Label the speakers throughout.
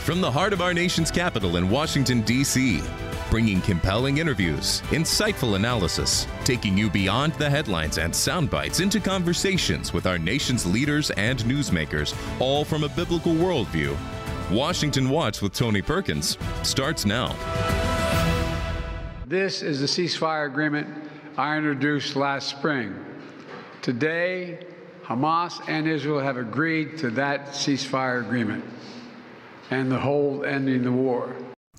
Speaker 1: From the heart of our nation's capital in Washington, D.C., bringing compelling interviews, insightful analysis, taking you beyond the headlines and sound bites into conversations with our nation's leaders and newsmakers, all from a biblical worldview. Washington Watch with Tony Perkins starts now.
Speaker 2: This is the ceasefire agreement I introduced last spring. Today, Hamas and Israel have agreed to that ceasefire agreement and the whole ending the war.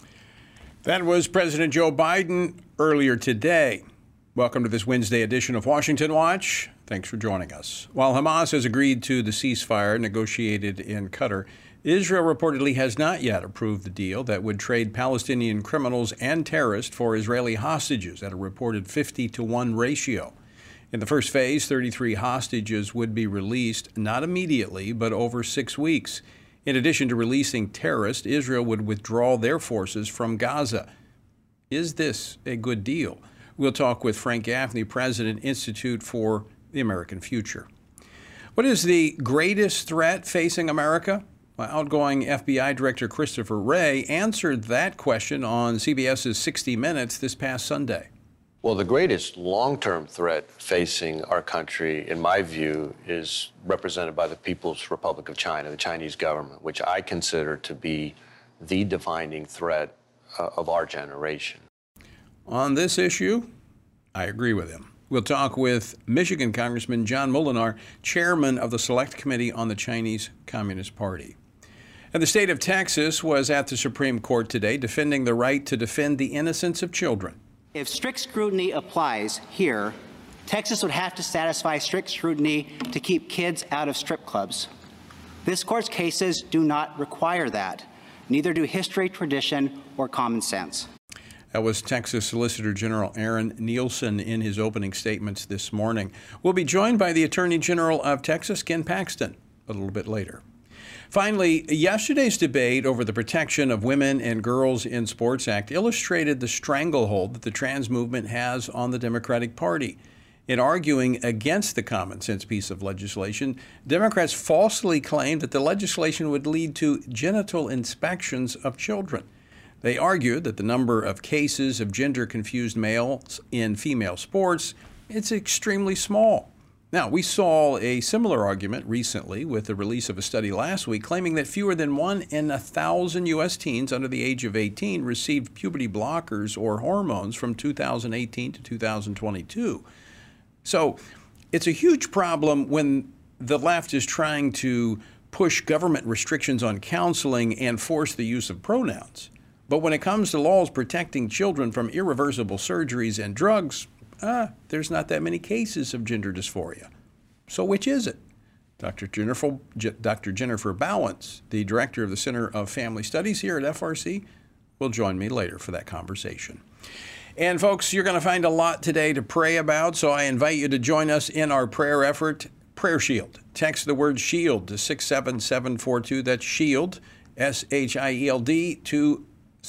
Speaker 3: That was President Joe Biden earlier today. Welcome to this Wednesday edition of Washington Watch. Thanks for joining us. While Hamas has agreed to the ceasefire negotiated in Qatar, Israel reportedly has not yet approved the deal that would trade Palestinian criminals and terrorists for Israeli hostages at a reported 50-to-1 ratio. In the first phase, 33 hostages would be released, not immediately, but over 6 weeks. In addition to releasing terrorists, Israel would withdraw their forces from Gaza. Is this a good deal? We'll talk with Frank Gaffney, President, Institute for the American Future. What is the greatest threat facing America? Well, outgoing FBI Director Christopher Wray answered that question on CBS's 60 Minutes this past Sunday.
Speaker 4: Well, the greatest long-term threat facing our country, in my view, is represented by the People's Republic of China, the Chinese government, which I consider to be the defining threat of our generation.
Speaker 3: On this issue, I agree with him. We'll talk with Michigan Congressman John Moolenaar, chairman of the Select Committee on the Chinese Communist Party. And the state of Texas was at the Supreme Court today defending the right to defend the innocence of children.
Speaker 5: If strict scrutiny applies here, Texas would have to satisfy strict scrutiny to keep kids out of strip clubs. This court's cases do not require that. Neither do history, tradition, or common sense.
Speaker 3: That was Texas Solicitor General Aaron Nielsen in his opening statements this morning. We'll be joined by the Attorney General of Texas, Ken Paxton, a little bit later. Finally, yesterday's debate over the Protection of Women and Girls in Sports Act illustrated the stranglehold that the trans movement has on the Democratic Party. In arguing against the common sense piece of legislation, Democrats falsely claimed that the legislation would lead to genital inspections of children. They argued that the number of cases of gender-confused males in female sports is extremely small. Now, we saw a similar argument recently with the release of a study last week claiming that fewer than 1 in 1,000 U.S. teens under the age of 18 received puberty blockers or hormones from 2018 to 2022. So it's a huge problem when the left is trying to push government restrictions on counseling and force the use of pronouns. But when it comes to laws protecting children from irreversible surgeries and drugs, there's not that many cases of gender dysphoria. So which is it? Dr. Jennifer Bowens, the director of the Center of Family Studies here at FRC, will join me later for that conversation. And folks, you're going to find a lot today to pray about, so I invite you to join us in our prayer effort, Prayer Shield. Text the word SHIELD to 67742. That's SHIELD, S-H-I-E-L-D, to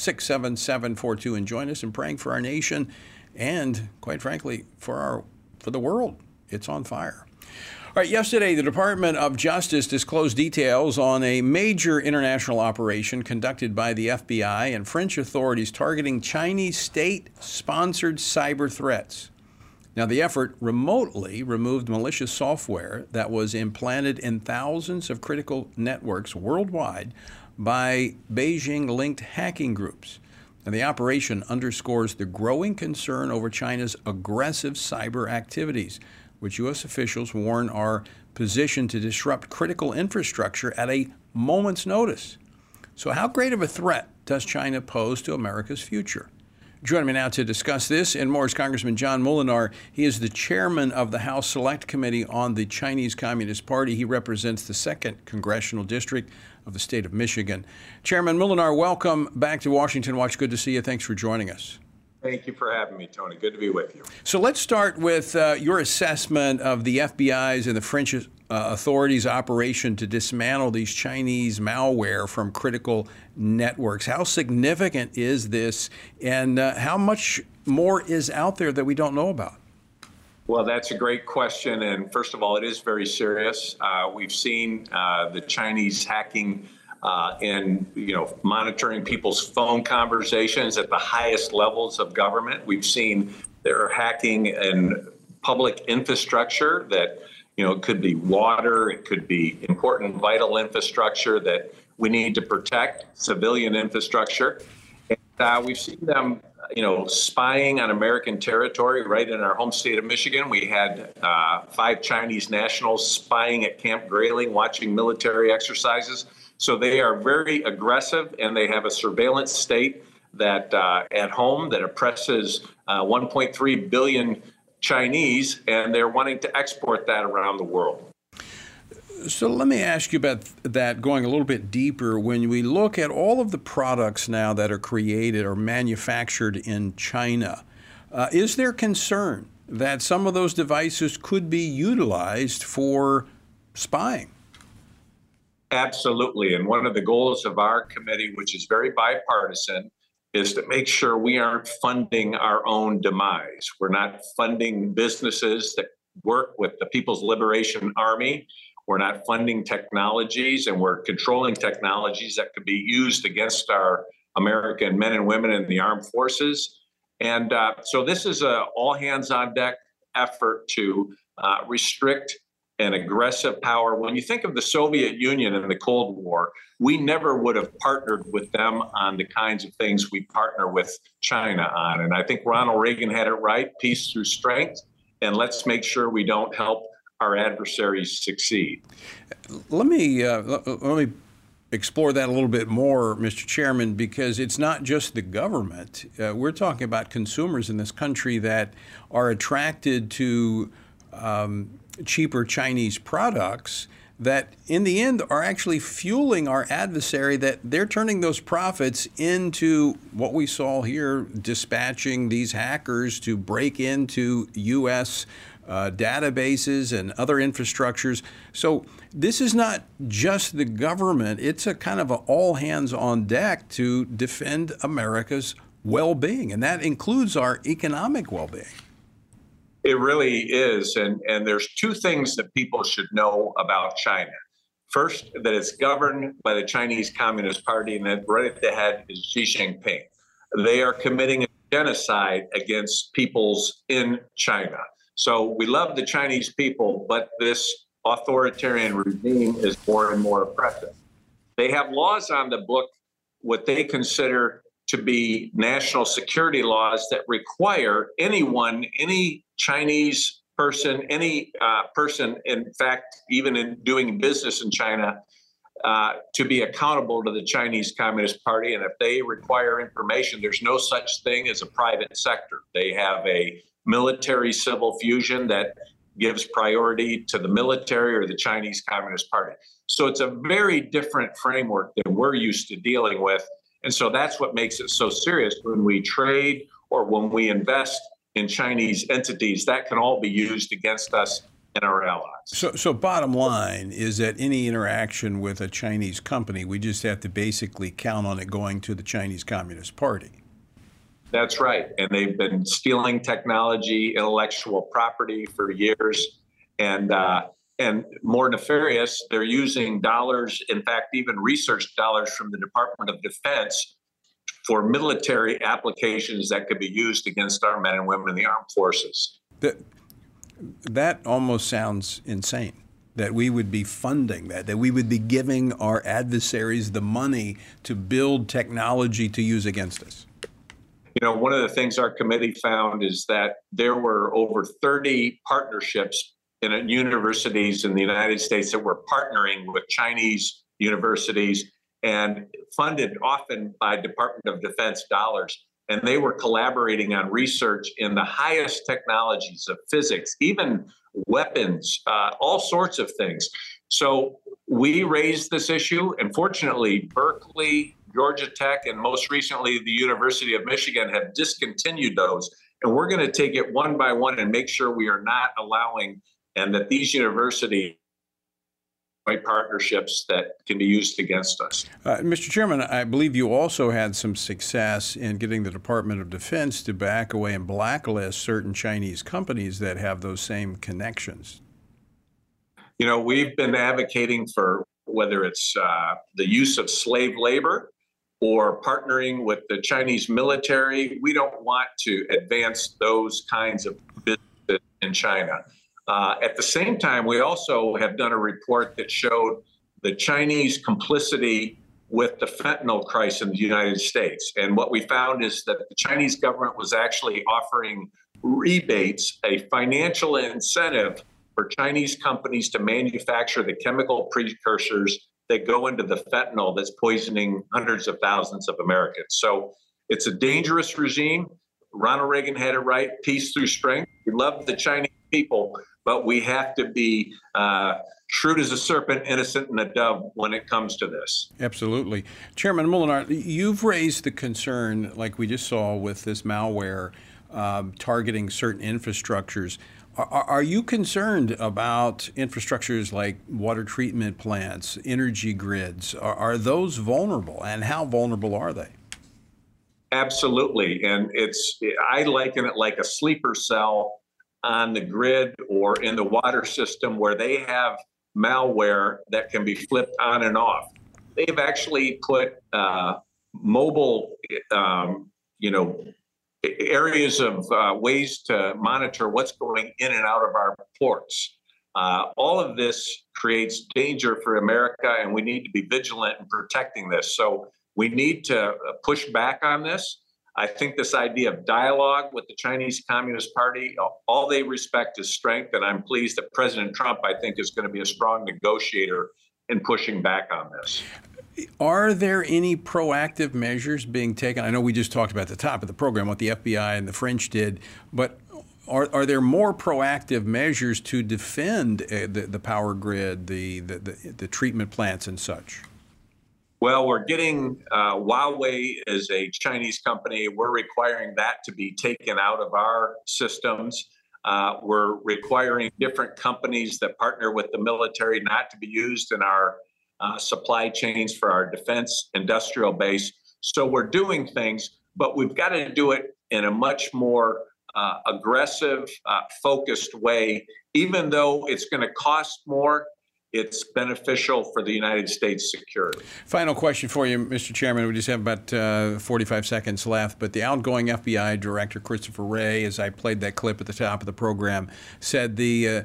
Speaker 3: 67742, and join us in praying for our nation and, quite frankly, for the world. It's on fire. All right, yesterday, the Department of Justice disclosed details on a major international operation conducted by the FBI and French authorities targeting Chinese state-sponsored cyber threats. Now, the effort remotely removed malicious software that was implanted in thousands of critical networks worldwide by Beijing-linked hacking groups. And the operation underscores the growing concern over China's aggressive cyber activities, which U.S. officials warn are positioned to disrupt critical infrastructure at a moment's notice. So how great of a threat does China pose to America's future? Joining me now to discuss this and more is Congressman John Moolenaar. He is the chairman of the House Select Committee on the Chinese Communist Party. He represents the 2nd Congressional District of the state of Michigan. Chairman Moolenaar, welcome back to Washington Watch. Good to see you. Thanks for joining us.
Speaker 6: Thank you for having me, Tony. Good to be with you.
Speaker 3: So let's start with your assessment of the FBI's and the French authorities' operation to dismantle these Chinese malware from critical networks. How significant is this, and how much more is out there that we don't know about?
Speaker 6: Well, that's a great question. And first of all, it is very serious. We've seen the Chinese hacking in monitoring people's phone conversations at the highest levels of government. We've seen they're hacking in public infrastructure that it could be water, it could be important vital infrastructure that we need to protect, civilian infrastructure. And we've seen them spying on American territory right in our home state of Michigan. We had 5 Chinese nationals spying at Camp Grayling, watching military exercises. So they are very aggressive, and they have a surveillance state that at home that oppresses 1.3 billion Chinese, and they're wanting to export that around the world.
Speaker 3: So let me ask you about that, going a little bit deeper. When we look at all of the products now that are created or manufactured in China, is there concern that some of those devices could be utilized for spying?
Speaker 6: Absolutely. And one of the goals of our committee, which is very bipartisan, is to make sure we aren't funding our own demise. We're not funding businesses that work with the People's Liberation Army. We're not funding technologies, and we're controlling technologies that could be used against our American men and women in the armed forces. And so this is a all-hands-on-deck effort to restrict an aggressive power. When you think of the Soviet Union and the Cold War, we never would have partnered with them on the kinds of things we partner with China on. And I think Ronald Reagan had it right, peace through strength, and let's make sure we don't help our adversaries succeed.
Speaker 3: Let me explore that a little bit more, Mr. Chairman, because it's not just the government. We're talking about consumers in this country that are attracted to cheaper Chinese products that in the end are actually fueling our adversary, that they're turning those profits into what we saw here, dispatching these hackers to break into U.S. databases and other infrastructures. So this is not just the government. It's a kind of an all hands on deck to defend America's well-being, and that includes our economic well-being.
Speaker 6: It really is. And there's 2 things that people should know about China. First, that it's governed by the Chinese Communist Party, and that right at the head is Xi Jinping. They are committing a genocide against peoples in China. So we love the Chinese people, but this authoritarian regime is more and more oppressive. They have laws on the book, what they consider to be national security laws that require anyone, any Chinese person, any person, in fact, even in doing business in China, to be accountable to the Chinese Communist Party. And if they require information, there's no such thing as a private sector. They have a military-civil fusion that gives priority to the military or the Chinese Communist Party. So it's a very different framework than we're used to dealing with. And so that's what makes it so serious when we trade or when we invest in Chinese entities. That can all be used against us and our allies.
Speaker 3: So bottom line is that any interaction with a Chinese company, we just have to basically count on it going to the Chinese Communist Party.
Speaker 6: That's right. And they've been stealing technology, intellectual property for years. And more nefarious, they're using dollars, in fact, even research dollars from the Department of Defense for military applications that could be used against our men and women in the armed forces.
Speaker 3: That almost sounds insane, that we would be funding that we would be giving our adversaries the money to build technology to use against us.
Speaker 6: You know, one of the things our committee found is that there were over 30 partnerships in universities in the United States that were partnering with Chinese universities and funded often by Department of Defense dollars. And they were collaborating on research in the highest technologies of physics, even weapons, all sorts of things. So we raised this issue, and fortunately, Berkeley, Georgia Tech, and most recently the University of Michigan have discontinued those. And we're going to take it one by one and make sure we are not allowing, and that these universities partnerships that can be used against us.
Speaker 3: Mr. Chairman, I believe you also had some success in getting the Department of Defense to back away and blacklist certain Chinese companies that have those same connections.
Speaker 6: You know, we've been advocating for whether it's the use of slave labor or partnering with the Chinese military. We don't want to advance those kinds of business in China. At the same time, we also have done a report that showed the Chinese complicity with the fentanyl crisis in the United States. And what we found is that the Chinese government was actually offering rebates, a financial incentive for Chinese companies to manufacture the chemical precursors that go into the fentanyl that's poisoning hundreds of thousands of Americans. So it's a dangerous regime. Ronald Reagan had it right, peace through strength. We love the Chinese people, but we have to be shrewd as a serpent, innocent in a dove when it comes to this.
Speaker 3: Absolutely. Chairman Moolenaar, you've raised the concern, like we just saw with this malware targeting certain infrastructures. Are you concerned about infrastructures like water treatment plants, energy grids? Are those vulnerable, and how vulnerable are they?
Speaker 6: Absolutely. And I liken it like a sleeper cell on the grid or in the water system where they have malware that can be flipped on and off. They've actually put mobile, areas of ways to monitor what's going in and out of our ports. All of this creates danger for America, and we need to be vigilant in protecting this. So we need to push back on this. I think this idea of dialogue with the Chinese Communist Party, all they respect is strength, and I'm pleased that President Trump, I think, is going to be a strong negotiator in pushing back on this.
Speaker 3: Are there any proactive measures being taken? I know we just talked about at the top of the program what the FBI and the French did, but are there more proactive measures to defend the power grid, the treatment plants and such?
Speaker 6: Well, we're getting Huawei as a Chinese company. We're requiring that to be taken out of our systems. We're requiring different companies that partner with the military not to be used in our supply chains for our defense industrial base. So we're doing things, but we've got to do it in a much more aggressive, focused way. Even though it's going to cost more, it's beneficial for the United States security.
Speaker 3: Final question for you, Mr. Chairman. We just have about 45 seconds left, but the outgoing FBI Director, Christopher Wray, as I played that clip at the top of the program, said the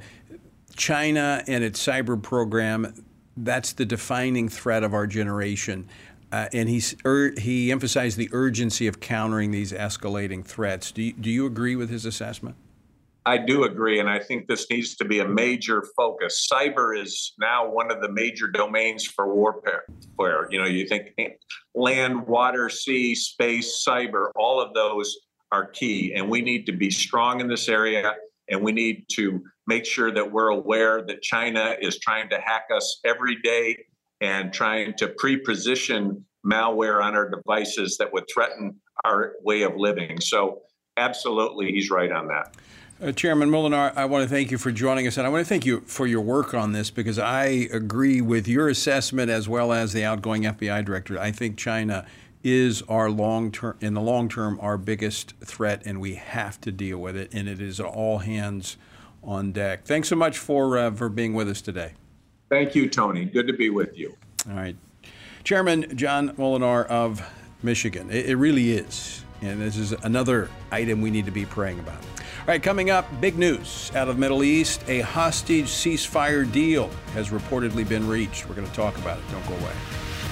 Speaker 3: China and its cyber program, that's the defining threat of our generation. And he emphasized the urgency of countering these escalating threats. Do you agree with his assessment?
Speaker 6: I do agree, and I think this needs to be a major focus. Cyber is now one of the major domains for warfare. You think land, water, sea, space, cyber, all of those are key, and we need to be strong in this area, and we need to make sure that we're aware that China is trying to hack us every day and trying to pre-position malware on our devices that would threaten our way of living. So absolutely, he's right on that.
Speaker 3: Chairman Moolenaar, I want to thank you for joining us, and I want to thank you for your work on this, because I agree with your assessment as well as the outgoing FBI director. I think China is in the long term, our biggest threat, and we have to deal with it, and it is all hands on deck. Thanks so much for being with us today.
Speaker 6: Thank you, Tony. Good to be with you.
Speaker 3: All right. Chairman John Moolenaar of Michigan. It really is, and this is another item we need to be praying about. All right, coming up, big news out of the Middle East. A hostage ceasefire deal has reportedly been reached. We're going to talk about it. Don't go away.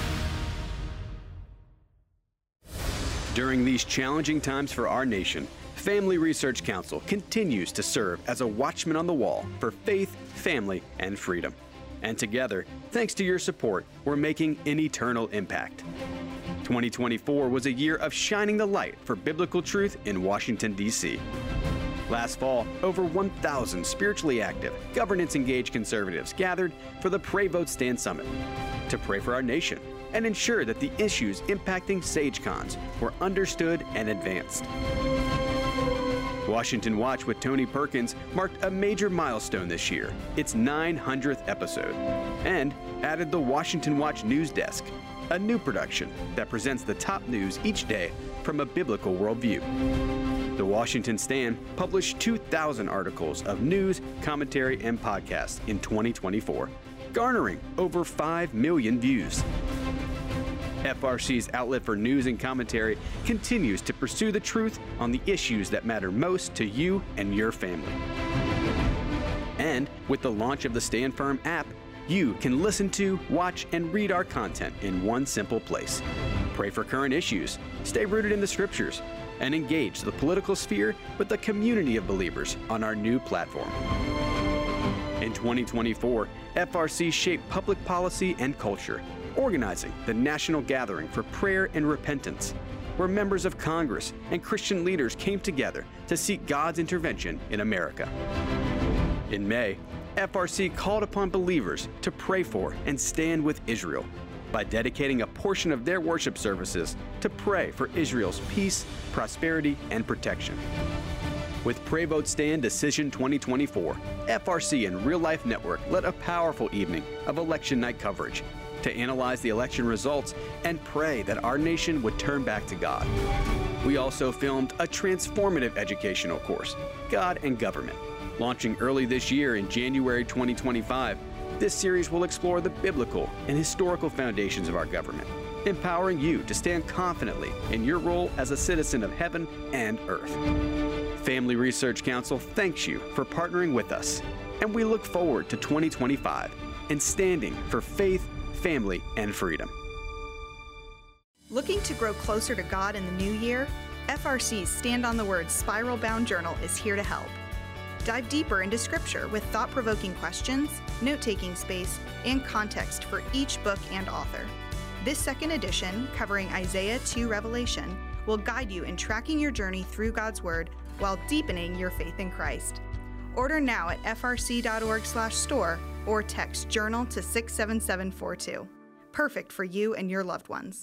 Speaker 7: During these challenging times for our nation, Family Research Council continues to serve as a watchman on the wall for faith, family, and freedom. And together, thanks to your support, we're making an eternal impact. 2024 was a year of shining the light for biblical truth in Washington, D.C. Last fall, over 1,000 spiritually active, governance-engaged conservatives gathered for the Pray Vote Stand Summit to pray for our nation and ensure that the issues impacting SageCons were understood and advanced. Washington Watch with Tony Perkins marked a major milestone this year, its 900th episode, and added the Washington Watch News Desk, a new production that presents the top news each day from a biblical worldview. The Washington Stand published 2,000 articles of news, commentary, and podcasts in 2024, garnering over 5 million views. FRC's outlet for news and commentary continues to pursue the truth on the issues that matter most to you and your family. And with the launch of the Stand Firm app, you can listen to, watch, and read our content in one simple place. Pray for current issues, stay rooted in the scriptures, and engage the political sphere with a community of believers on our new platform. In 2024, FRC shaped public policy and culture, organizing the National Gathering for Prayer and Repentance, where members of Congress and Christian leaders came together to seek God's intervention in America. In May, FRC called upon believers to pray for and stand with Israel by dedicating a portion of their worship services to pray for Israel's peace, prosperity, and protection. With Pray Vote Stand Decision 2024, FRC and Real Life Network led a powerful evening of election night coverage to analyze the election results and pray that our nation would turn back to God. We also filmed a transformative educational course, God and Government. Launching early this year in January 2025, this series will explore the biblical and historical foundations of our government, empowering you to stand confidently in your role as a citizen of heaven and earth. Family Research Council thanks you for partnering with us, and we look forward to 2025 and standing for faith, family, and freedom.
Speaker 8: Looking to grow closer to God in the new year? FRC's Stand on the Word Spiral Bound Journal is here to help. Dive deeper into Scripture with thought-provoking questions, note-taking space, and context for each book and author. This second edition, covering Isaiah to Revelation, will guide you in tracking your journey through God's Word while deepening your faith in Christ. Order now at frc.org/store or text JOURNAL to 67742. Perfect for you and your loved ones.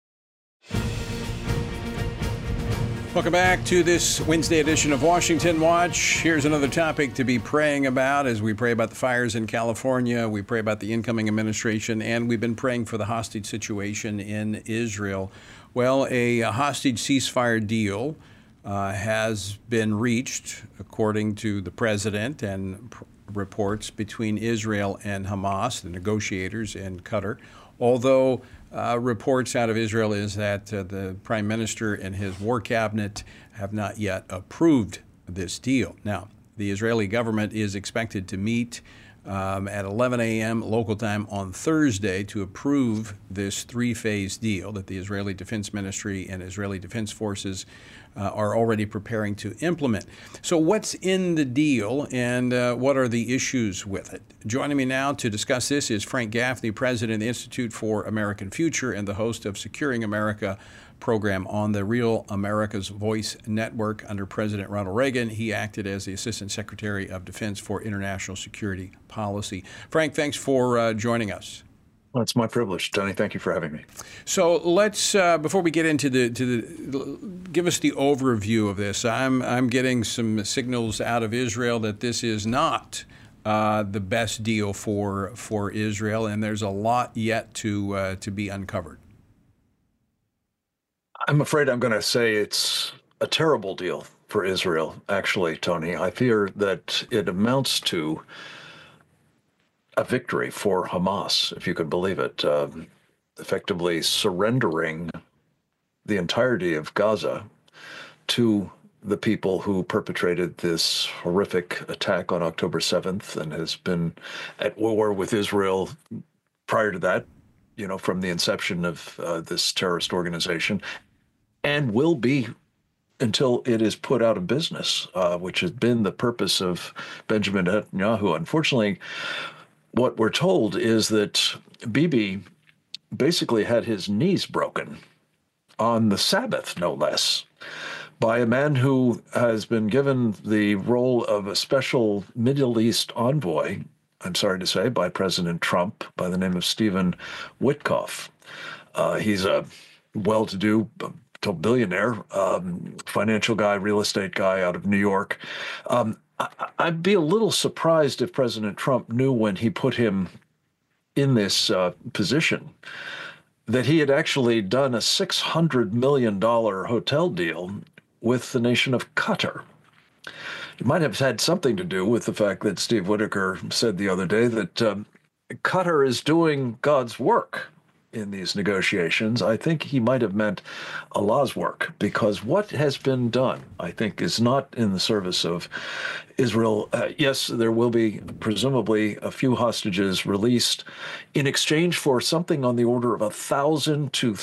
Speaker 3: Welcome back to this Wednesday edition of Washington Watch. Here's another topic to be praying about as we pray about the fires in California, we pray about the incoming administration, and we've been praying for the hostage situation in Israel. Well, a hostage ceasefire deal has been reached, according to the president and reports, between Israel and Hamas, the negotiators in Qatar, although reports out of Israel is that the prime minister and his war cabinet have not yet approved this deal. Now, the Israeli government is expected to meet at 11 a.m. local time on Thursday to approve this three-phase deal that the Israeli Defense Ministry and Israeli Defense Forces are already preparing to implement. So what's in the deal and what are the issues with it? Joining me now to discuss this is Frank Gaffney, president of the Institute for American Future and the host of Securing America program on the Real America's Voice Network under President Ronald Reagan. He acted as the Assistant Secretary of Defense for International Security Policy. Frank, thanks for joining us.
Speaker 9: Well, it's my privilege, Tony. Thank you for having me.
Speaker 3: So let's, before we get into give us the overview of this. I'm getting some signals out of Israel that this is not the best deal for Israel, and there's a lot yet to be uncovered.
Speaker 9: I'm afraid I'm going to say it's a terrible deal for Israel, actually, Tony. I fear that it amounts to a victory for Hamas, if you could believe it, effectively surrendering the entirety of Gaza to the people who perpetrated this horrific attack on October 7th and has been at war with Israel prior to that, you know, from the inception of this terrorist organization, and will be until it is put out of business, which has been the purpose of Benjamin Netanyahu. Unfortunately, what we're told is that Bibi basically had his knees broken on the Sabbath, no less, by a man who has been given the role of a special Middle East envoy, I'm sorry to say, by President Trump, by the name of Stephen Witkoff. He's a well-to-do billionaire, financial guy, real estate guy out of New York. I'd be a little surprised if President Trump knew when he put him in this position that he had actually done a $600 million hotel deal with the nation of Qatar. It might have had something to do with the fact that Steve Whitaker said the other day that Qatar is doing God's work in these negotiations, I think he might have meant Allah's work, because what has been done, I think, is not in the service of Israel. Yes, there will be presumably a few hostages released in exchange for something on the order of 1,000 to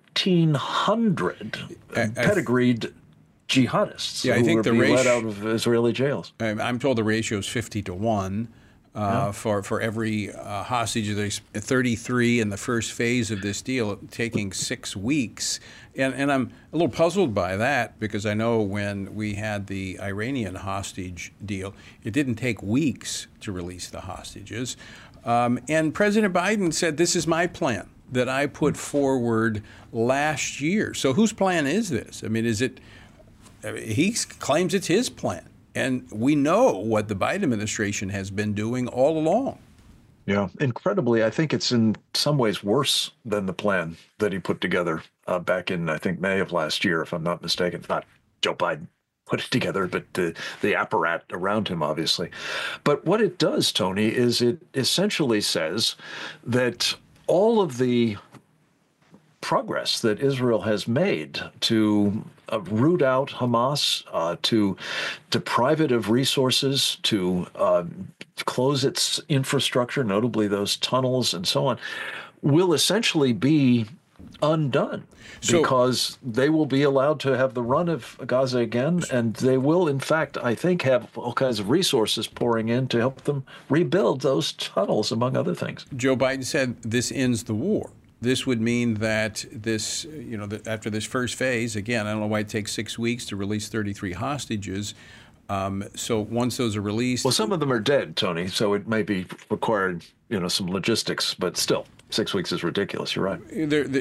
Speaker 9: 1,300 pedigreed jihadists who will be let out of Israeli jails.
Speaker 3: I'm told the ratio is 50 to 1. For every hostage. There's 33 in the first phase of this deal, taking 6 weeks. And I'm a little puzzled by that, because I know when we had the Iranian hostage deal, it didn't take weeks to release the hostages. And President Biden said, this is my plan that I put forward last year. So whose plan is this? I mean, he claims it's his plan. And we know what the Biden administration has been doing all along.
Speaker 9: Yeah, incredibly, I think it's in some ways worse than the plan that he put together back in, I think, May of last year, if I'm not mistaken. Not Joe Biden put it together, but the apparat around him, obviously. But what it does, Tony, is it essentially says that all of the progress that Israel has made to root out Hamas, to deprive it of resources, to close its infrastructure, notably those tunnels and so on, will essentially be undone, because they will be allowed to have the run of Gaza again, and they will, in fact, I think, have all kinds of resources pouring in to help them rebuild those tunnels, among other things.
Speaker 3: Joe Biden said this ends the war. This would mean that this, after this first phase, again, I don't know why it takes 6 weeks to release 33 hostages. So once those are released,
Speaker 9: well, some of them are dead, Tony. So it may be required, some logistics, but still, 6 weeks is ridiculous. You're right.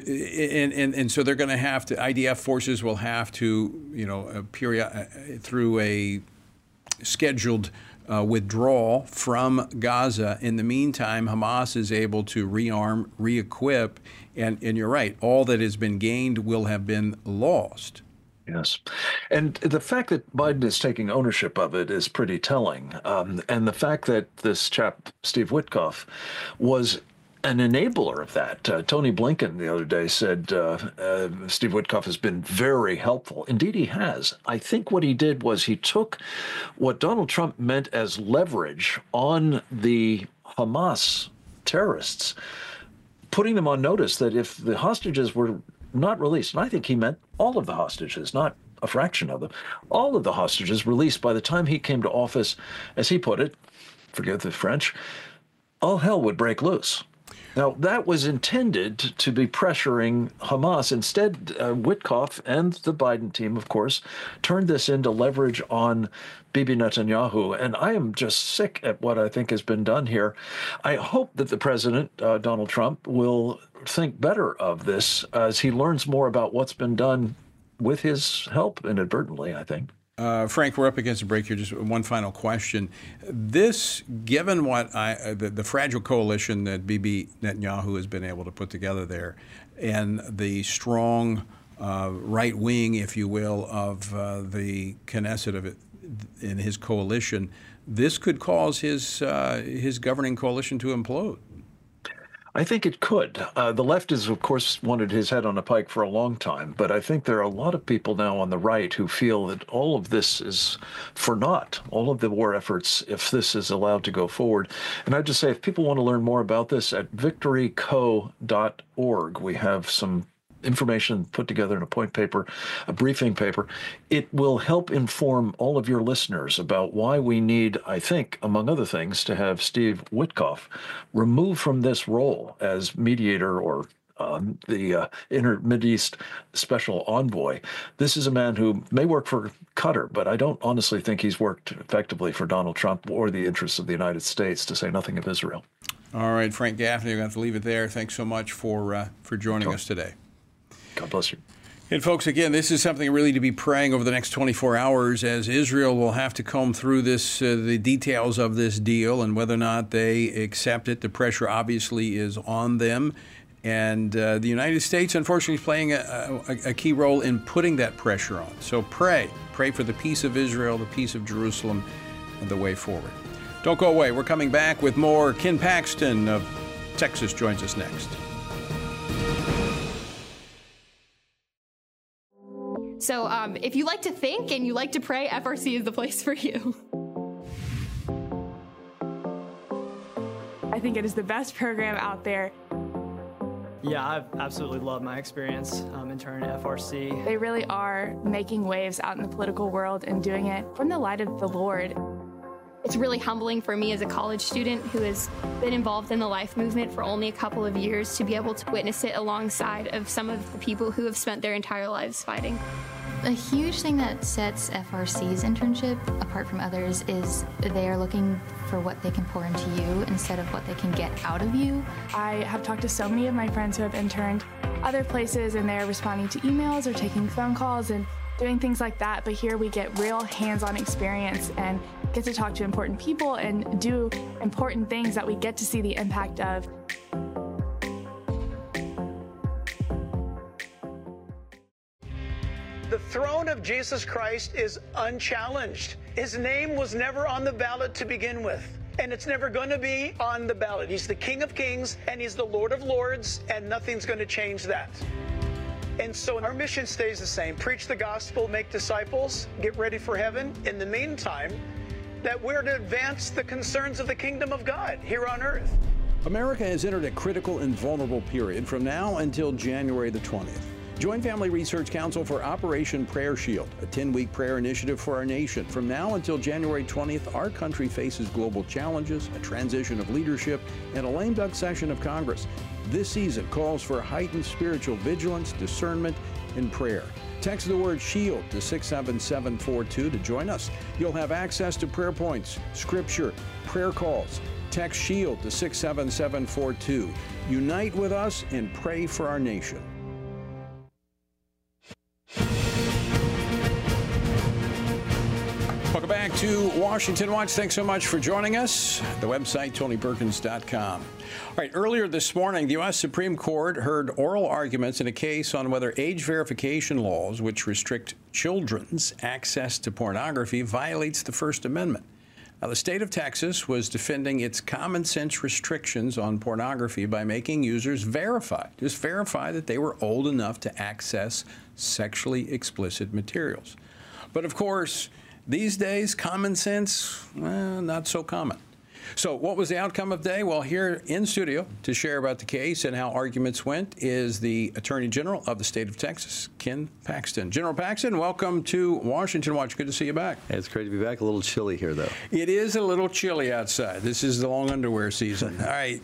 Speaker 3: And so they're going to have to. IDF forces will have to, through a scheduled withdrawal from Gaza. In the meantime, Hamas is able to rearm, re-equip, and you're right, all that has been gained will have been lost.
Speaker 9: Yes. And the fact that Biden is taking ownership of it is pretty telling. And the fact that this chap, Steve Witkoff, was an enabler of that. Tony Blinken the other day said Steve Witkoff has been very helpful. Indeed, he has. I think what he did was he took what Donald Trump meant as leverage on the Hamas terrorists, putting them on notice that if the hostages were not released, and I think he meant all of the hostages, not a fraction of them, all of the hostages released by the time he came to office, as he put it, forgive the French, all hell would break loose. Now, that was intended to be pressuring Hamas. Instead, Witkoff and the Biden team, of course, turned this into leverage on Bibi Netanyahu. And I am just sick at what I think has been done here. I hope that the president, Donald Trump, will think better of this as he learns more about what's been done with his help, inadvertently, I think.
Speaker 3: Frank, we're up against a break here. Just one final question. This, given what the fragile coalition that Bibi Netanyahu has been able to put together there, and the strong right wing, if you will, of the Knesset of it in his coalition, this could cause his governing coalition to implode.
Speaker 9: I think it could. The left has, of course, wanted his head on a pike for a long time, but I think there are a lot of people now on the right who feel that all of this is for naught, all of the war efforts, if this is allowed to go forward. And I'd just say, if people want to learn more about this, at victoryco.org, we have some information put together in a point paper, a briefing paper. It will help inform all of your listeners about why we need, I think, among other things, to have Steve Witkoff removed from this role as mediator or the Mideast special envoy. This is a man who may work for Qatar, but I don't honestly think he's worked effectively for Donald Trump or the interests of the United States, to say nothing of Israel.
Speaker 3: All right, Frank Gaffney, we're going to have to leave it there. Thanks so much for joining us today.
Speaker 9: God bless you.
Speaker 3: And folks, again, this is something really to be praying over the next 24 hours, as Israel will have to comb through this, the details of this deal and whether or not they accept it. The pressure obviously is on them. And the United States, unfortunately, is playing a key role in putting that pressure on. So pray for the peace of Israel, the peace of Jerusalem, and the way forward. Don't go away. We're coming back with more Ken Paxton of Texas joins us next.
Speaker 10: So if you like to think and you like to pray, FRC is the place for you.
Speaker 11: I think it is the best program out there.
Speaker 12: Yeah, I've absolutely loved my experience interning at FRC.
Speaker 11: They really are making waves out in the political world and doing it from the light of the Lord.
Speaker 10: It's really humbling for me as a college student who has been involved in the life movement for only a couple of years to be able to witness it alongside of some of the people who have spent their entire lives fighting.
Speaker 13: A huge thing that sets FRC's internship apart from others is they are looking for what they can pour into you instead of what they can get out of you.
Speaker 11: I have talked to so many of my friends who have interned other places, and they're responding to emails or taking phone calls and doing things like that, but here we get real hands-on experience and get to talk to important people and do important things that we get to see the impact of.
Speaker 14: The throne of Jesus Christ is unchallenged. His name was never on the ballot to begin with, and it's never going to be on the ballot. He's the King of Kings, and he's the Lord of Lords, and nothing's going to change that. And so our mission stays the same. Preach the gospel, make disciples, get ready for heaven. In the meantime, that we're to advance the concerns of the kingdom of God here on earth.
Speaker 3: America has entered a critical and vulnerable period from now until January the 20th. Join Family Research Council for Operation Prayer Shield, a 10-week prayer initiative for our nation. From now until January 20th, our country faces global challenges, a transition of leadership, and a lame duck session of Congress. This season calls for heightened spiritual vigilance, discernment, and prayer. Text the word SHIELD to 67742 to join us. You'll have access to prayer points, scripture, prayer calls. Text SHIELD to 67742. Unite with us and pray for our nation. Welcome back to Washington Watch. Thanks so much for joining us. The website, TonyPerkins.com. All right, earlier this morning, the U.S. Supreme Court heard oral arguments in a case on whether age verification laws, which restrict children's access to pornography, violates the First Amendment. Now, the state of Texas was defending its common sense restrictions on pornography by making users just verify that they were old enough to access sexually explicit materials. But of course, these days, common sense, not so common. So what was the outcome of the day? Well, here in studio to share about the case and how arguments went is the Attorney General of the state of Texas, Ken Paxton. General Paxton, welcome to Washington Watch. Good to see you back.
Speaker 15: Hey, it's great to be back. A little chilly here, though.
Speaker 3: It is a little chilly outside. This is the long underwear season. All right.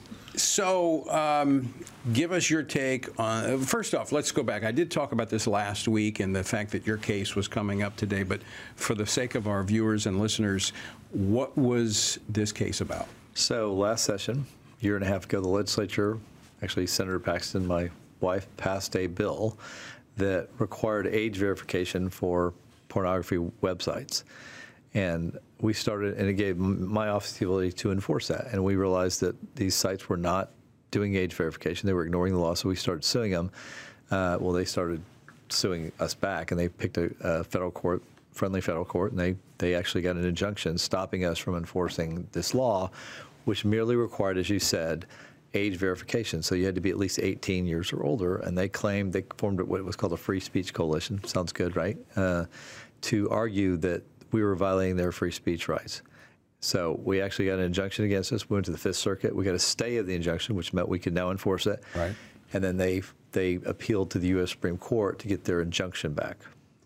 Speaker 3: So give us your take on, first off, let's go back. I did talk about this last week and the fact that your case was coming up today, but for the sake of our viewers and listeners, what was this case about?
Speaker 15: So last session, a year and a half ago, the legislature, actually Senator Paxton, my wife, passed a bill that required age verification for pornography websites. And we started, and it gave my office the ability to enforce that. And we realized that these sites were not doing age verification. They were ignoring the law, so we started suing them. Well, they started suing us back, and they picked a federal court, friendly federal court, and they actually got an injunction stopping us from enforcing this law, which merely required, as you said, age verification. So you had to be at least 18 years or older, and they claimed, they formed what was called a free speech coalition, sounds good, right, to argue that we were violating their free speech rights. So we actually got an injunction against us. We went to the Fifth Circuit. We got a stay of the injunction, which meant we could now enforce it.
Speaker 3: Right.
Speaker 15: And then they appealed to the U.S. Supreme Court to get their injunction back.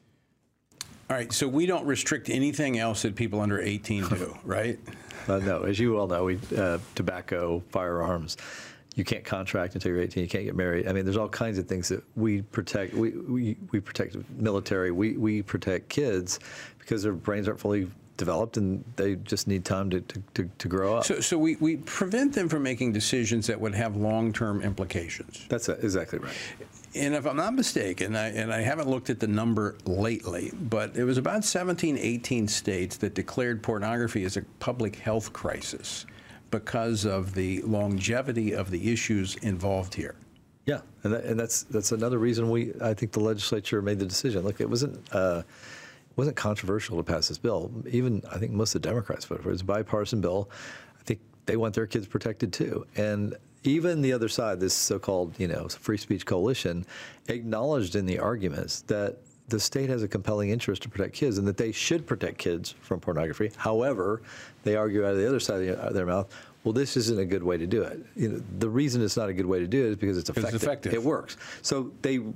Speaker 3: All right, so we don't restrict anything else that people under 18 do, right?
Speaker 15: No, as you all know, tobacco, firearms, you can't contract until you're 18. You can't get married. I mean, there's all kinds of things that we protect. We protect military. We protect kids because their brains aren't fully developed and they just need time to grow up.
Speaker 3: So we prevent them from making decisions that would have long-term implications.
Speaker 15: That's exactly right.
Speaker 3: And if I'm not mistaken, and I haven't looked at the number lately, but it was about 17, 18 states that declared pornography as a public health crisis because of the longevity of the issues involved here.
Speaker 15: Yeah, and that's another reason I think the legislature made the decision. Look, it wasn't controversial to pass this bill. Even I think most of the Democrats voted for it. It's a bipartisan bill. I think they want their kids protected too. And even the other side, this so-called, free speech coalition, acknowledged in the arguments that the state has a compelling interest to protect kids and that they should protect kids from pornography. However, they argue out of the other side of their mouth, well, this isn't a good way to do it. The reason it's not a good way to do it is because it's effective. It works. So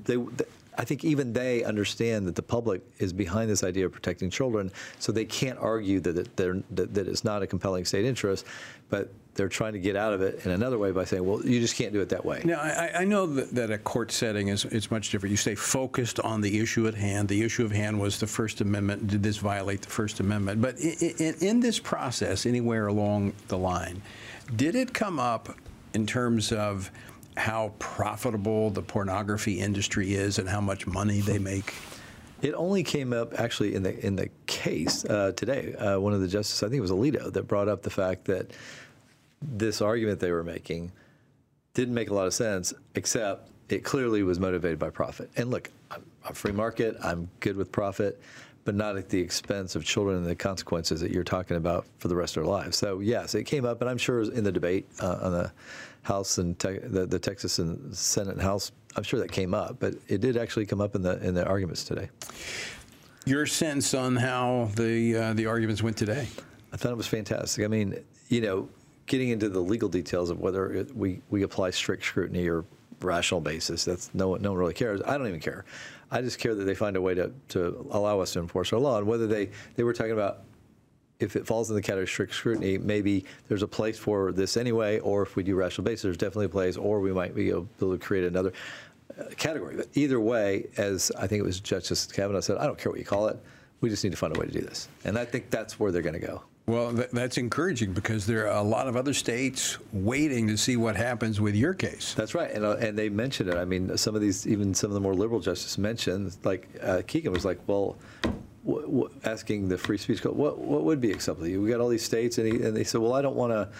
Speaker 15: I think even they understand that the public is behind this idea of protecting children, so they can't argue that it's not a compelling state interest, but they're trying to get out of it in another way by saying, well, you just can't do it that way.
Speaker 3: Now, I know that a court setting is much different. You stay focused on the issue at hand. The issue of hand was the First Amendment. Did this violate the First Amendment? But in this process, anywhere along the line, did it come up in terms of how profitable the pornography industry is and how much money they make?
Speaker 15: It only came up actually in the case today. One of the justices, I think it was Alito, that brought up the fact that this argument they were making didn't make a lot of sense, except it clearly was motivated by profit. And look, I'm a free market, I'm good with profit, but not at the expense of children and the consequences that you're talking about for the rest of their lives. So yes, it came up, and I'm sure in the debate on the House and the Texas and Senate and House, I'm sure that came up, but it did actually come up in the arguments today.
Speaker 3: Your sense on how the arguments went today?
Speaker 15: I thought it was fantastic. I mean, getting into the legal details of whether we apply strict scrutiny or rational basis, that's no one really cares. I don't even care. I just care that they find a way to allow us to enforce our law. And whether they were talking about if it falls in the category of strict scrutiny, maybe there's a place for this anyway, or if we do rational basis, there's definitely a place, or we might be able to create another category. But either way, as I think it was Justice Kavanaugh said, I don't care what you call it. We just need to find a way to do this. And I think that's where they're going to go.
Speaker 3: Well, that's encouraging because there are a lot of other states waiting to see what happens with your case.
Speaker 15: That's right, and they mentioned it. I mean, even some of the more liberal justices mentioned, like Keegan was like, well, asking the free speech, what would be acceptable? We got all these states, and they said, well, I don't want to,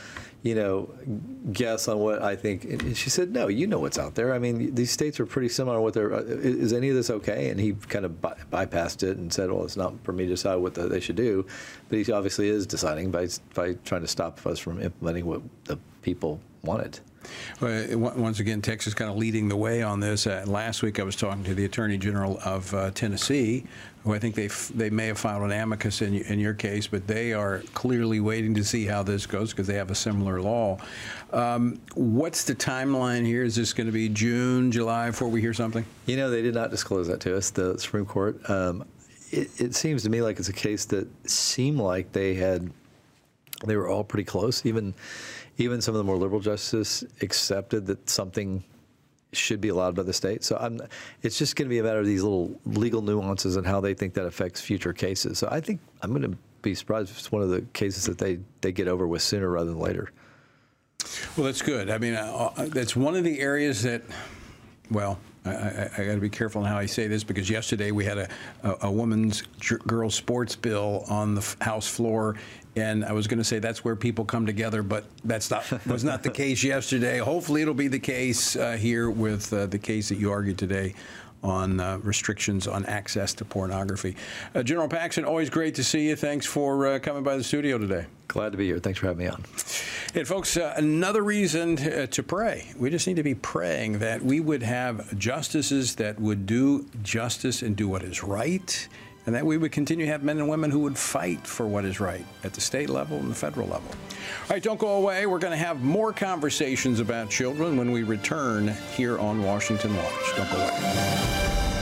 Speaker 15: guess on what I think. And she said, no, you know what's out there. I mean, these states are pretty similar on what they're. Is any of this okay? And he kind of bypassed it and said, well, it's not for me to decide what they should do, but he obviously is deciding by trying to stop us from implementing what the people wanted.
Speaker 3: Once again, Texas kind of leading the way on this. Last week I was talking to the Attorney General of Tennessee, who I think they may have filed an amicus in your case, but they are clearly waiting to see how this goes because they have a similar law. What's the timeline here? Is this going to be June, July before we hear something?
Speaker 15: They did not disclose that to us, the Supreme Court. It seems to me like it's a case that seemed like they were all pretty close. Even some of the more liberal justices accepted that something should be allowed by the state. So it's just going to be a matter of these little legal nuances and how they think that affects future cases. So I think I'm going to be surprised if it's one of the cases that they get over with sooner rather than later.
Speaker 3: Well, that's good. I mean, that's one of the areas that, well, I got to be careful on how I say this because yesterday we had a women's girls sports bill on the House floor, and I was going to say that's where people come together, but was not the case yesterday. Hopefully it'll be the case here with the case that you argued today on restrictions on access to pornography. General Paxton, always great to see you. Thanks for coming by the studio today.
Speaker 15: Glad to be here. Thanks for having me on.
Speaker 3: And folks, another reason to pray. We just need to be praying that we would have justices that would do justice and do what is right, and that we would continue to have men and women who would fight for what is right at the state level and the federal level. All right, don't go away. We're going to have more conversations about children when we return here on Washington Watch. Don't go away.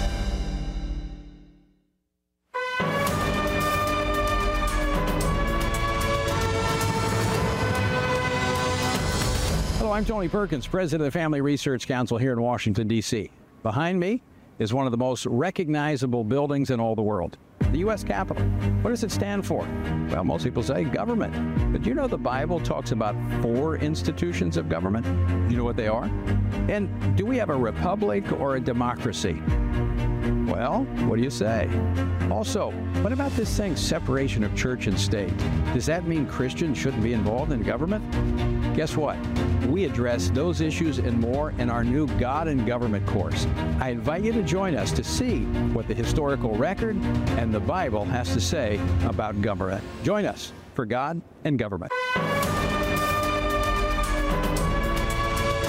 Speaker 3: I'm Tony Perkins, president of the Family Research Council here in Washington, D.C. Behind me is one of the most recognizable buildings in all the world, the U.S. Capitol. What does it stand for? Well, most people say government. But you know the Bible talks about 4 institutions of government? You know what they are? And do we have a republic or a democracy? Well, what do you say? Also, what about this thing, separation of church and state? Does that mean Christians shouldn't be involved in government? Guess what? We address those issues and more in our new God and Government course. I invite you to join us to see what the historical record and the Bible has to say about government. Join us for God and Government.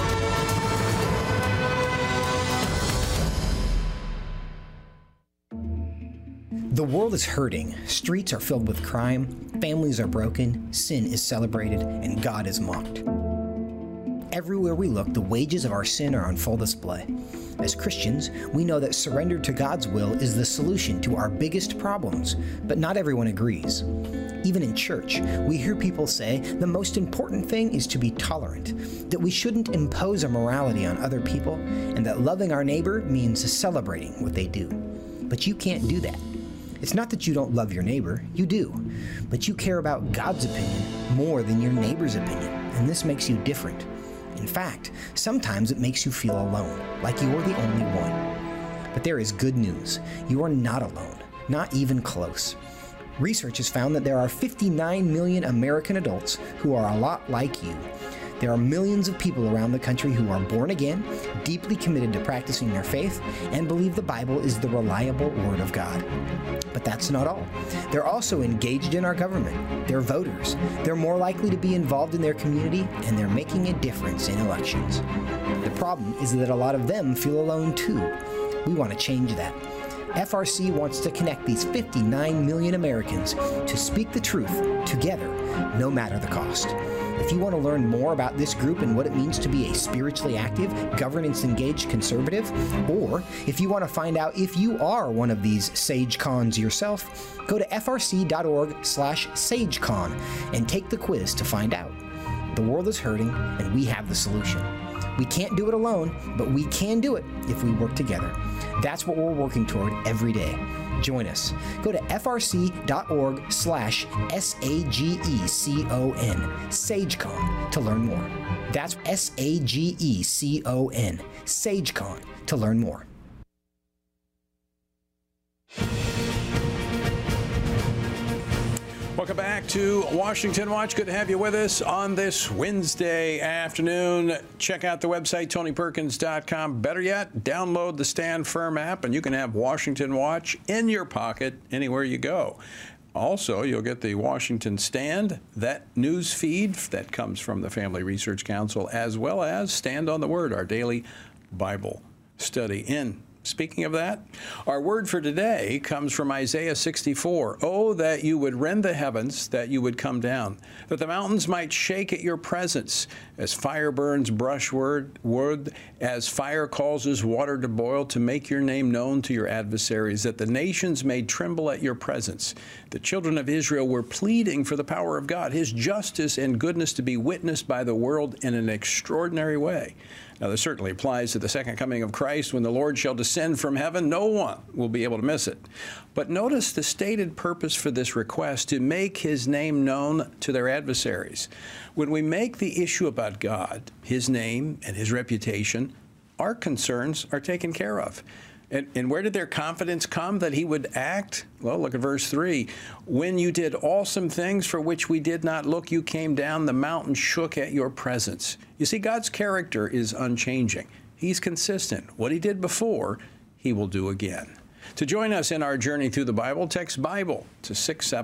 Speaker 16: The world is hurting, streets are filled with crime, families are broken, sin is celebrated, and God is mocked. Everywhere we look, the wages of our sin are on full display. As Christians, we know that surrender to God's will is the solution to our biggest problems, but not everyone agrees. Even in church, we hear people say the most important thing is to be tolerant, that we shouldn't impose our morality on other people, and that loving our neighbor means celebrating what they do. But you can't do that. It's not that you don't love your neighbor, you do, but you care about God's opinion more than your neighbor's opinion, and this makes you different. In fact, sometimes it makes you feel alone, like you're the only one. But there is good news. You are not alone, not even close. Research has found that there are 59 million American adults who are a lot like you. There are millions of people around the country who are born again, deeply committed to practicing their faith, and believe the Bible is the reliable Word of God. But that's not all. They're also engaged in our government. They're voters. They're more likely to be involved in their community, and they're making a difference in elections. The problem is that a lot of them feel alone too. We want to change that. FRC wants to connect these 59 million Americans to speak the truth together, no matter the cost. If you want to learn more about this group and what it means to be a spiritually active, governance-engaged conservative, or if you want to find out if you are one of these SageCons yourself, go to frc.org/SageCon and take the quiz to find out. The world is hurting, and we have the solution. We can't do it alone, but we can do it if we work together. That's what we're working toward every day. Join us. Go to frc.org/SAGECON, SageCon, to learn more. That's SAGECON, SageCon, to learn more.
Speaker 3: Welcome back to Washington Watch. Good to have you with us on this Wednesday afternoon. Check out the website, TonyPerkins.com. Better yet, download the Stand Firm app, and you can have Washington Watch in your pocket anywhere you go. Also, you'll get the Washington Stand, that news feed that comes from the Family Research Council, as well as Stand on the Word, our daily Bible study. Speaking of that, our word for today comes from Isaiah 64. Oh, that you would rend the heavens, that you would come down, that the mountains might shake at your presence, as fire burns brushwood, as fire causes water to boil, to make your name known to your adversaries, that the nations may tremble at your presence. The children of Israel were pleading for the power of God, his justice and goodness to be witnessed by the world in an extraordinary way. Now, this certainly applies to the second coming of Christ. When the Lord shall descend from heaven, no one will be able to miss it. But notice the stated purpose for this request: to make his name known to their adversaries. When we make the issue about God, his name, and his reputation, our concerns are taken care of. And where did their confidence come that he would act? Well, look at verse 3. When you did awesome things for which we did not look, you came down, the mountain shook at your presence. You see, God's character is unchanging. He's consistent. What he did before, he will do again. To join us in our journey through the Bible, text Bible to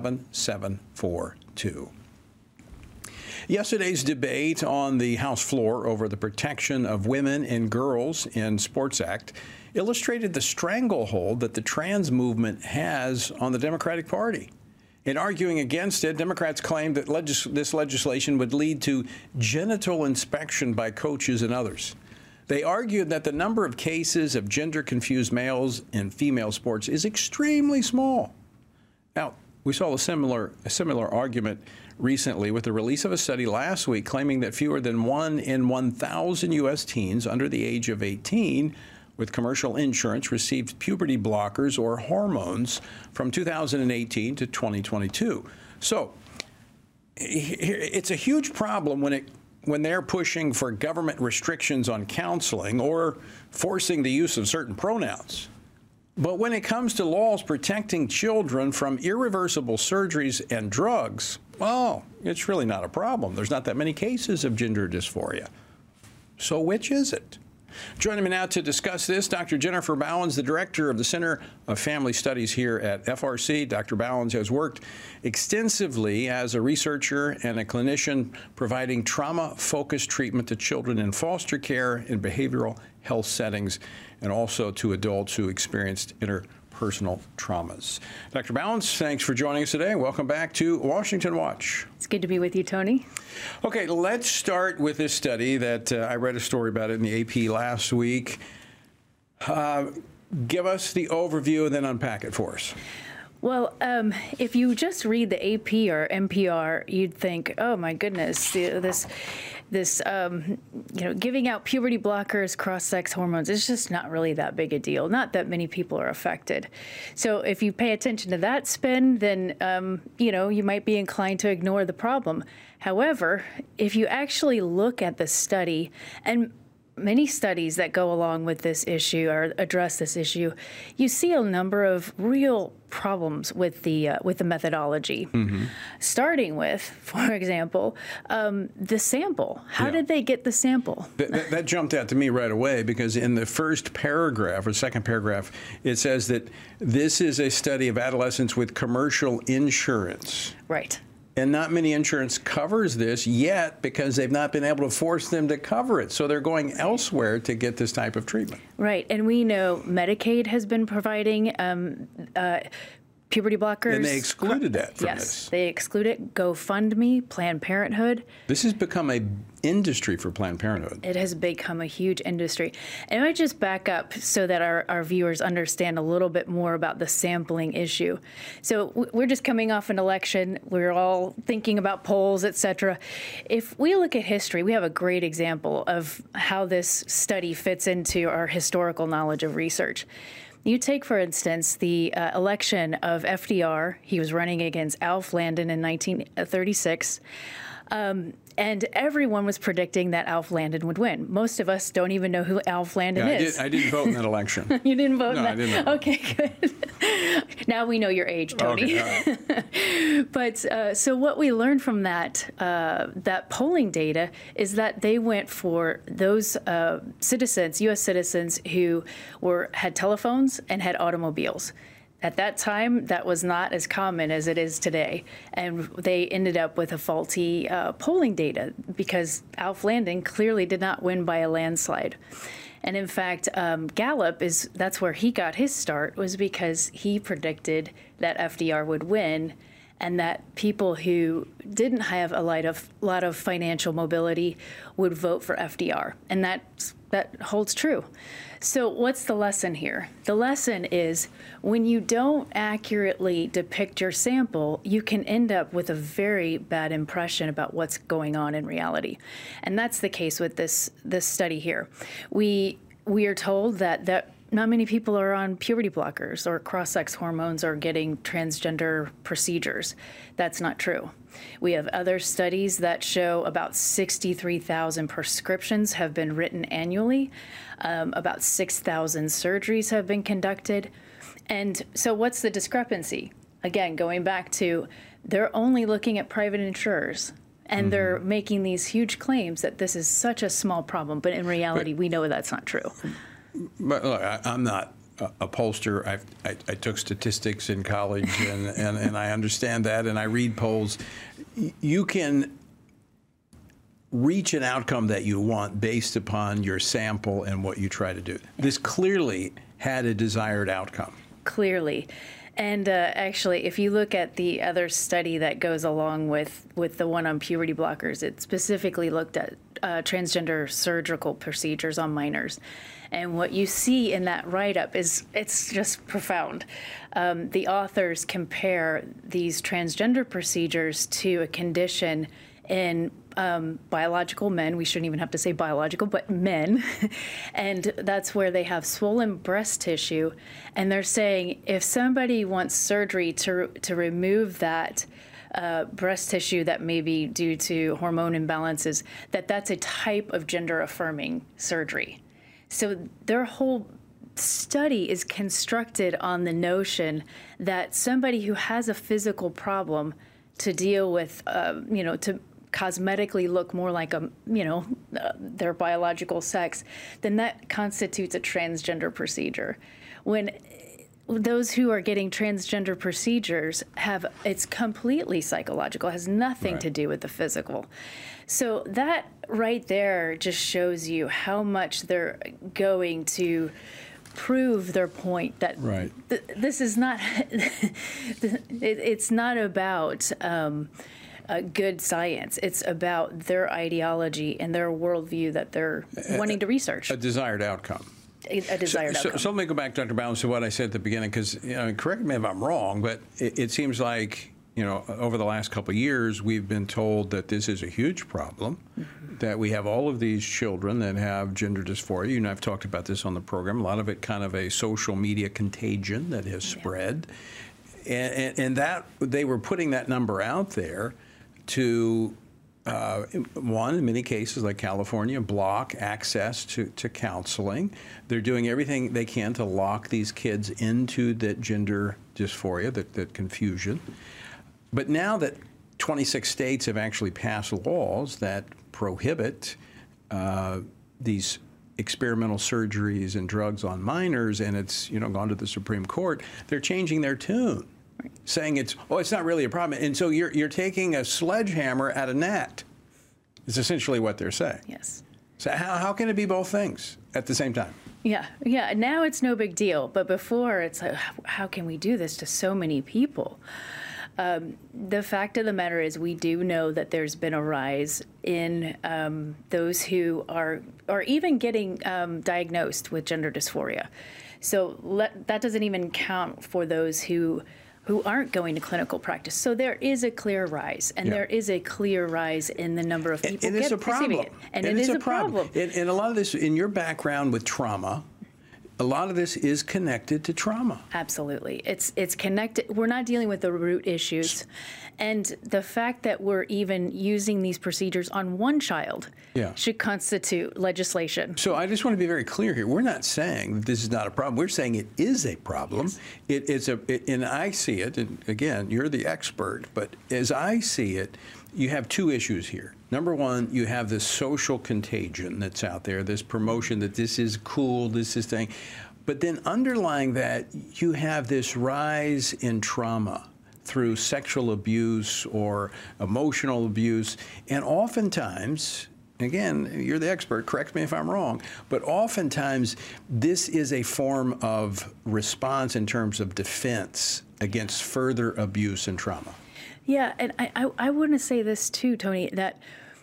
Speaker 3: 67742. Yesterday's debate on the House floor over the Protection of Women and Girls in Sports Act illustrated the stranglehold that the trans movement has on the Democratic Party. In arguing against it, Democrats claimed that this legislation would lead to genital inspection by coaches and others. They argued that the number of cases of gender-confused males in female sports is extremely small. Now, we saw a similar argument recently with the release of a study last week claiming that fewer than 1 in 1,000 U.S. teens under the age of 18 with commercial insurance received puberty blockers or hormones from 2018 to 2022. So it's a huge problem when they're pushing for government restrictions on counseling or forcing the use of certain pronouns. But when it comes to laws protecting children from irreversible surgeries and drugs, well, it's really not a problem. There's not that many cases of gender dysphoria. So which is it? Joining me now to discuss this, Dr. Jennifer Bowens, the director of the Center of Family Studies here at FRC. Dr. Bowens has worked extensively as a researcher and a clinician providing trauma-focused treatment to children in foster care and behavioral health settings, and also to adults who experienced interpersonal personal traumas. Dr. Ballance, thanks for joining us today. Welcome back to Washington Watch.
Speaker 17: It's good to be with you, Tony.
Speaker 3: Okay, let's start with this study that I read a story about it in the AP last week. Give us the overview and then unpack it for us.
Speaker 17: Well, if you just read the AP or NPR, you'd think, oh my goodness, this giving out puberty blockers, cross-sex hormones, it's just not really that big a deal. Not that many people are affected. So if you pay attention to that spin, then, you might be inclined to ignore the problem. However, if you actually look at the study, and many studies that go along with this issue or address this issue, you see a number of real problems with the methodology. Mm-hmm. Starting with, for example, the sample. How did they get the sample?
Speaker 3: That jumped out to me right away, because in the first paragraph or second paragraph, it says that this is a study of adolescents with commercial insurance.
Speaker 17: Right.
Speaker 3: And not many insurance covers this yet, because they've not been able to force them to cover it. So they're going elsewhere to get this type of treatment.
Speaker 17: Right. And we know Medicaid has been providing puberty blockers.
Speaker 3: And they excluded that from this.
Speaker 17: Yes, they excluded GoFundMe, Planned Parenthood.
Speaker 3: This has become an industry for Planned Parenthood.
Speaker 17: It has become a huge industry. And I might just back up so that our viewers understand a little bit more about the sampling issue. So we're just coming off an election. We're all thinking about polls, et cetera. If we look at history, we have a great example of how this study fits into our historical knowledge of research. You take, for instance, the election of FDR. He was running against Alf Landon in 1936. And everyone was predicting that Alf Landon would win. Most of us don't even know who Alf Landon is.
Speaker 3: I didn't vote in that election.
Speaker 17: You didn't vote in that?
Speaker 3: No, I didn't vote.
Speaker 17: Okay, good. Now we know your age, Tony.
Speaker 3: Okay, all right.
Speaker 17: But so what we learned from that polling data is that they went for those citizens, U.S. citizens, who had telephones and had automobiles. At that time, that was not as common as it is today. And they ended up with a faulty polling data, because Alf Landon clearly did not win by a landslide. And in fact, Gallup, that's where he got his start, was because he predicted that FDR would win, and that people who didn't have a lot of financial mobility would vote for FDR. And that holds true. So what's the lesson here? The lesson is, when you don't accurately depict your sample, you can end up with a very bad impression about what's going on in reality. And that's the case with this study here. We are told that not many people are on puberty blockers or cross-sex hormones or getting transgender procedures. That's not true. We have other studies that show about 63,000 prescriptions have been written annually. About 6,000 surgeries have been conducted. And so what's the discrepancy? Again, going back to, they're only looking at private insurers. And they're making these huge claims that this is such a small problem. But in reality, we know that's not true.
Speaker 3: But look, I'm not a pollster. I took statistics in college, and I understand that, and I read polls. You can reach an outcome that you want based upon your sample and what you try to do. This clearly had a desired outcome.
Speaker 17: Clearly. And actually, if you look at the other study that goes along with the one on puberty blockers, it specifically looked at transgender surgical procedures on minors. And what you see in that write-up it's just profound. The authors compare these transgender procedures to a condition in biological men. We shouldn't even have to say biological, but men. And that's where they have swollen breast tissue. And they're saying if somebody wants surgery to remove that breast tissue that may be due to hormone imbalances, that's a type of gender-affirming surgery. So their whole study is constructed on the notion that somebody who has a physical problem to deal with, to cosmetically look more like their biological sex, then that constitutes a transgender procedure. When those who are getting transgender procedures it's completely psychological, has nothing to do with the physical. So that right there just shows you how much they're going to prove their point that this is not, it's not about good science. It's about their ideology and their worldview that they're wanting to research.
Speaker 3: A desired outcome.
Speaker 17: A desired outcome.
Speaker 3: So let me go back, Dr. Bowens, to what I said at the beginning, because correct me if I'm wrong, but it seems like over the last couple of years, we've been told that this is a huge problem, that we have all of these children that have gender dysphoria. You and I've talked about this on the program. A lot of it kind of a social media contagion that has spread. And that they were putting that number out there to, one, in many cases like California, block access to counseling. They're doing everything they can to lock these kids into that gender dysphoria, that confusion. But now that 26 states have actually passed laws that prohibit these experimental surgeries and drugs on minors, and it's gone to the Supreme Court, they're changing their tune, saying it's not really a problem. And so you're taking a sledgehammer at a gnat, is essentially what they're saying.
Speaker 17: Yes.
Speaker 3: So how can it be both things at the same time?
Speaker 17: Yeah. Now it's no big deal, but before it's like, how can we do this to so many people? The fact of the matter is we do know that there's been a rise in those who are even getting diagnosed with gender dysphoria. So that doesn't even count for those who aren't going to clinical practice. So there is a clear rise, and there is a clear rise in the number of people receiving it. And it is a problem.
Speaker 3: And a lot of this, in your background with trauma, a lot of this is connected to trauma.
Speaker 17: Absolutely. It's connected. We're not dealing with the root issues. And the fact that we're even using these procedures on one child should constitute legislation.
Speaker 3: So I just want to be very clear here. We're not saying that this is not a problem. We're saying it is a problem. Yes. And I see it, and again, you're the expert, but as I see it, you have two issues here. Number one, you have this social contagion that's out there, this promotion that this is cool, this is thing. But then underlying that, you have this rise in trauma through sexual abuse or emotional abuse. And oftentimes, again, you're the expert, correct me if I'm wrong, but oftentimes this is a form of response in terms of defense against further abuse and trauma.
Speaker 17: Yeah, and I want to say this too, Tony, that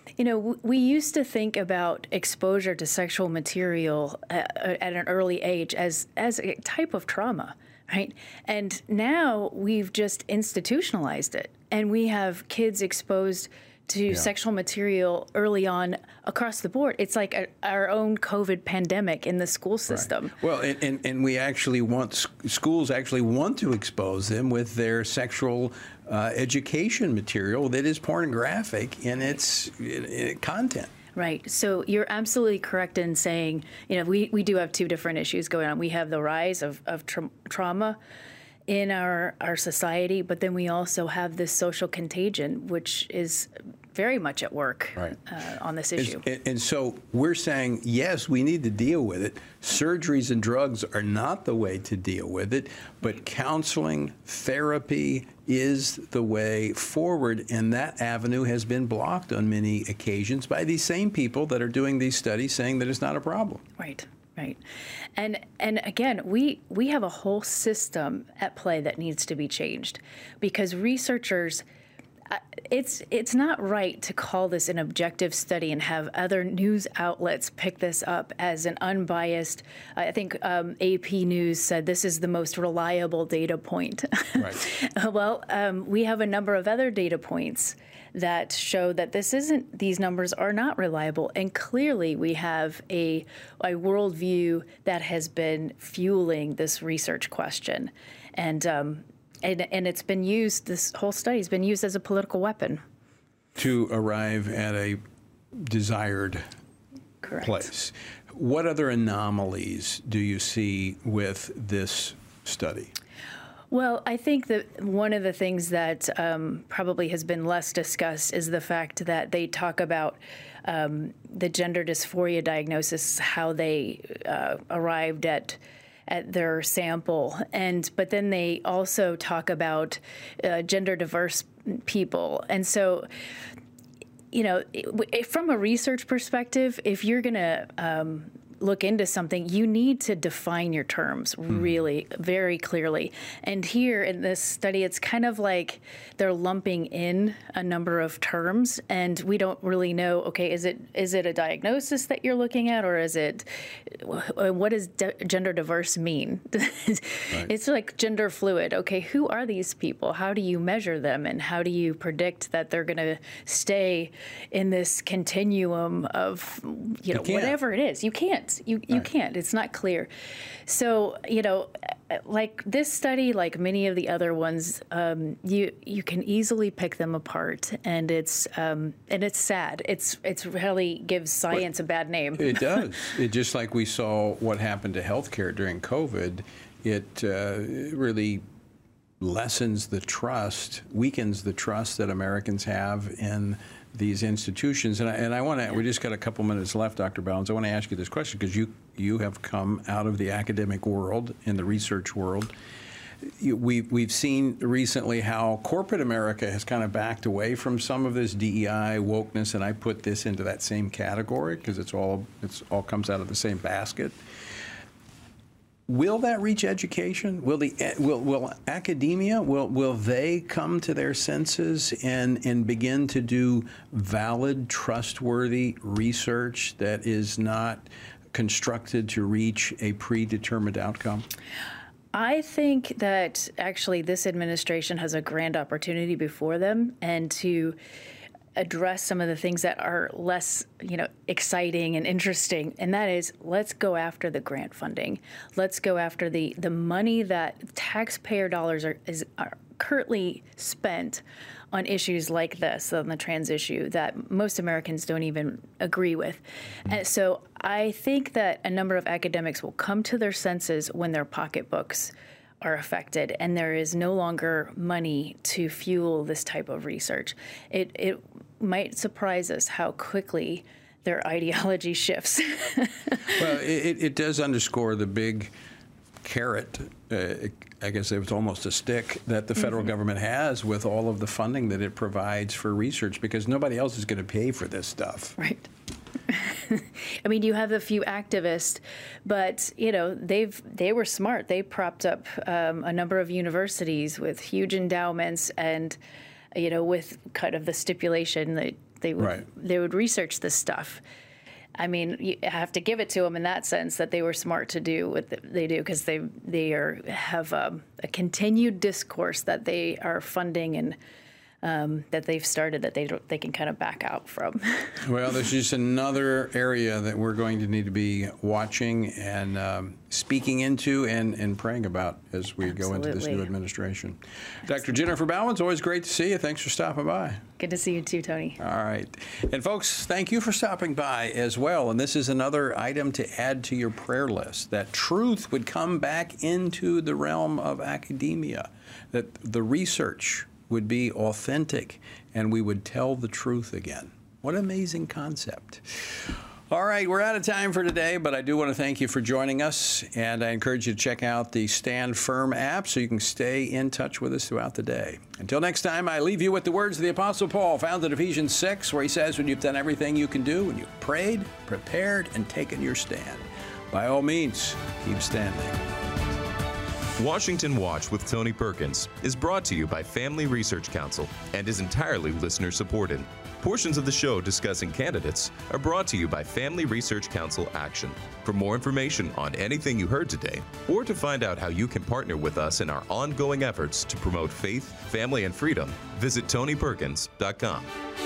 Speaker 17: we used to think about exposure to sexual material at an early age as a type of trauma, right? And now we've just institutionalized it, and we have kids exposed to sexual material early on across the board. It's like our own COVID pandemic in the school system.
Speaker 3: Right. Well, and we actually schools actually want to expose them with their sexual education material that is pornographic in its content.
Speaker 17: Right. So you're absolutely correct in saying, we do have two different issues going on. We have the rise of trauma in our society, but then we also have this social contagion, which is very much at work on this issue.
Speaker 3: And so we're saying, yes, we need to deal with it. Surgeries and drugs are not the way to deal with it, but counseling, therapy is the way forward, and that avenue has been blocked on many occasions by these same people that are doing these studies saying that it's not a problem.
Speaker 17: Right. Right. And again, we have a whole system at play that needs to be changed, because researchers, it's not right to call this an objective study and have other news outlets pick this up as an unbiased. I think AP News said this is the most reliable data point. Right. Well, we have a number of other data points that show that these numbers are not reliable. And clearly we have a worldview that has been fueling this research question. And it's been used, this whole study has been used as a political weapon.
Speaker 3: To arrive at a desired place. What other anomalies do you see with this study?
Speaker 17: Well, I think that one of the things that probably has been less discussed is the fact that they talk about the gender dysphoria diagnosis, how they arrived at their sample, but then they also talk about gender diverse people. And so, from a research perspective, if you're going to look into something, you need to define your terms really very clearly. And here in this study, it's kind of like they're lumping in a number of terms, and we don't really know, okay, is it a diagnosis that you're looking at, or is it, what does gender diverse mean? Right. It's like gender fluid. Okay, who are these people? How do you measure them, and how do you predict that they're going to stay in this continuum of, whatever it is? You can't. You can't. It's not clear. So, like this study, like many of the other ones, you can easily pick them apart, and it's sad. It's really gives science a bad name.
Speaker 3: It does. It just like we saw what happened to healthcare during COVID. It really lessens the trust, weakens the trust that Americans have in these institutions. And I want to, we just got a couple minutes left, Dr. Bowens. I want to ask you this question, because you have come out of the academic world, in the research world. We've seen recently how corporate America has kind of backed away from some of this DEI wokeness, and I put this into that same category because it's all comes out of the same basket. Will that reach education? Will academia, will they come to their senses and begin to do valid, trustworthy research that is not constructed to reach a predetermined outcome?
Speaker 17: I think that actually this administration has a grand opportunity before them, and to address some of the things that are less, exciting and interesting. And that is, let's go after the grant funding. Let's go after the money that taxpayer dollars are currently spent on issues like this, on the trans issue, that most Americans don't even agree with. And so I think that a number of academics will come to their senses when their pocketbooks are affected and there is no longer money to fuel this type of research. It might surprise us how quickly their ideology shifts.
Speaker 3: Well, it does underscore the big carrot, I guess it was almost a stick, that the federal government has with all of the funding that it provides for research, because nobody else is going to pay for this stuff.
Speaker 17: Right. I mean, you have a few activists, but they were smart. They propped up a number of universities with huge endowments, and with kind of the stipulation that they would research this stuff. I mean, you have to give it to them in that sense, that they were smart to do what they do, because they have a continued discourse that they are funding and that they've started that they can kind of back out from.
Speaker 3: Well, there's just another area that we're going to need to be watching and speaking into and praying about as we go into this new administration. Dr. Jennifer Bowens, always great to see you. Thanks for stopping by.
Speaker 17: Good to see you too, Tony.
Speaker 3: All right. And folks, thank you for stopping by as well. And this is another item to add to your prayer list, that truth would come back into the realm of academia, that the research would be authentic, and we would tell the truth again. What an amazing concept. All right, we're out of time for today, but I do want to thank you for joining us, and I encourage you to check out the Stand Firm app so you can stay in touch with us throughout the day. Until next time, I leave you with the words of the Apostle Paul found in Ephesians 6, where he says, when you've done everything you can do, when you've prayed, prepared, and taken your stand, by all means, keep standing.
Speaker 1: Washington Watch with Tony Perkins is brought to you by Family Research Council and is entirely listener-supported. Portions of the show discussing candidates are brought to you by Family Research Council Action. For more information on anything you heard today, or to find out how you can partner with us in our ongoing efforts to promote faith, family, and freedom, visit TonyPerkins.com.